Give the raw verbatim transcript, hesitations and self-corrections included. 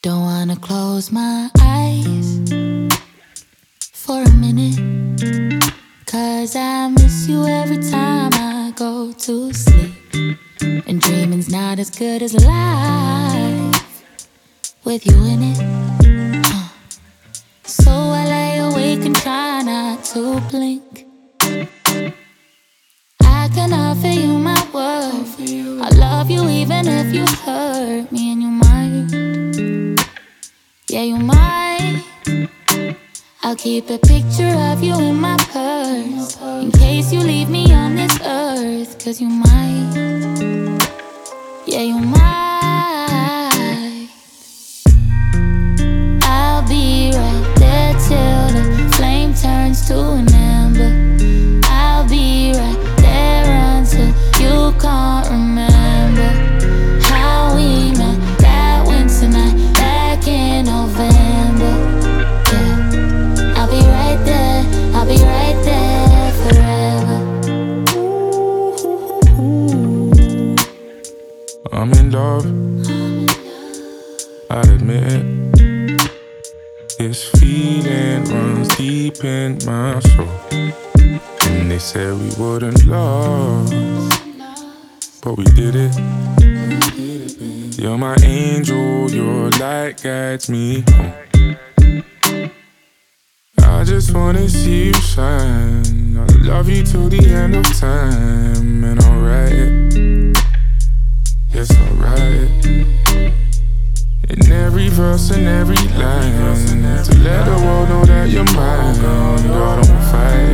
Don't wanna close my eyes for a minute, 'cause I miss you every time I go to sleep. And dreaming's not as good as life with you in it. uh. So I lay awake and try not to blink. I can offer you my word, I love you even if you hurt me. And you might, yeah you might. I'll keep a picture of you in my purse, in case you leave me on this earth. 'Cause you might, yeah you might. I'll be right there till the flame turns to an ember. I'll be right there until you can't remember how we met that winter night back in November. Yeah, I'll be right there, I'll be right there forever. I'm in love, I'll admit it. This feeling runs deep in my soul. And they said we wouldn't love, but we did it. You're my angel, your light guides me home. I just wanna see you shine. I'll love you till the end of time. And I'll write it, yes I'll write it, in every verse and every line, to let the world know that you're mine. God, don't fight